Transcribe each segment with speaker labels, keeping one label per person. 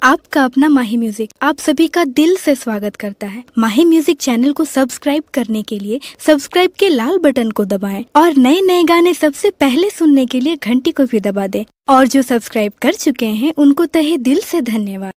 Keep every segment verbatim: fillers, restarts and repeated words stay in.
Speaker 1: आपका अपना माही म्यूजिक आप सभी का दिल से स्वागत करता है। माही म्यूजिक चैनल को सब्सक्राइब करने के लिए सब्सक्राइब के लाल बटन को दबाएं और नए नए गाने सबसे पहले सुनने के लिए घंटी को भी दबा दें। और जो सब्सक्राइब कर चुके हैं उनको तहे दिल से धन्यवाद।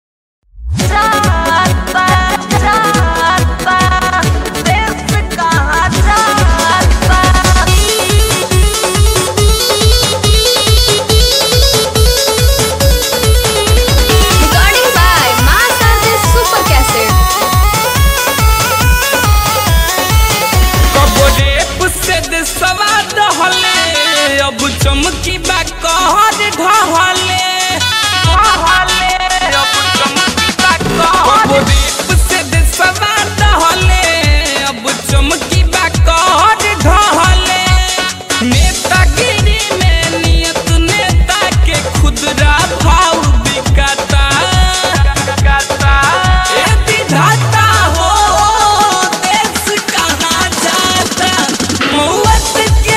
Speaker 2: अब चमकी बा कहर ढहले ढहले अब चमकी बा कहर दीप से देशवा ढहले अब चमकी बा कहर ढहले नेतागिरी में नियत नेता के खुदरा भाव बिकाता बिकाता ए विधाता हो देश कहाँ जाता मौत के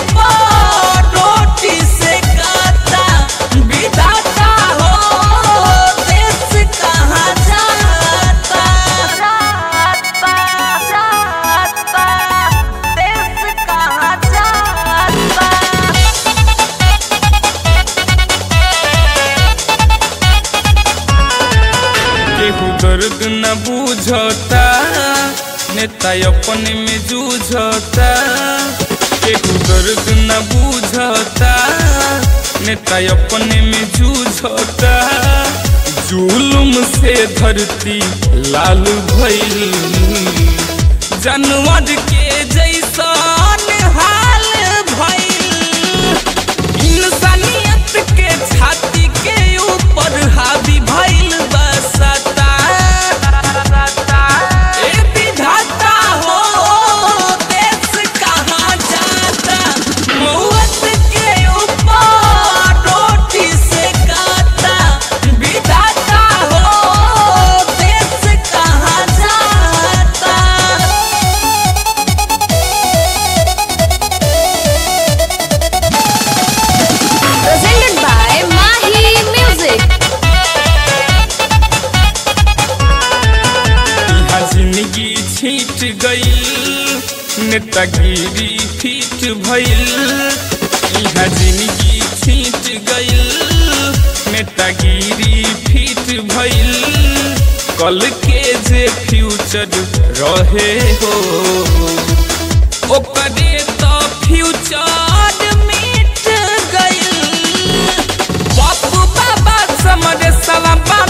Speaker 2: दर्द न बुझता नेता अपने में जूझता केहू दर्द न बुझता नेता अपने में जूझता जुलुम से धरती लाल भइल जानवर के जैसन हाल भइल इंसानियत के छाती के ऊपर हावी भइल बसता छीट गईल नेतागिरी फीट भइल इहा जिंदगी छीट गईल नेतागिरी फीट भइल कल के जे फ्यूचर रहे हो ओकरे तो फ्यूचर मिट गईल बापू बाबा समरे सवा